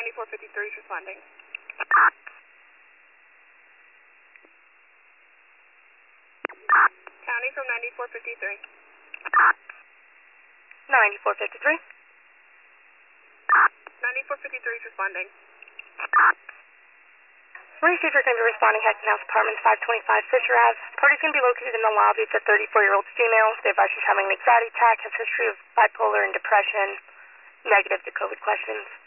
9453 is responding. County from 9453. 9453. 9453 is responding. Receivers going to be responding Hackton House Apartments 525 Fisher Ave. Party's going to be located in the lobby. It's a 34-year-old female. They advise she's having an anxiety attack, has history of bipolar and depression, negative to COVID questions.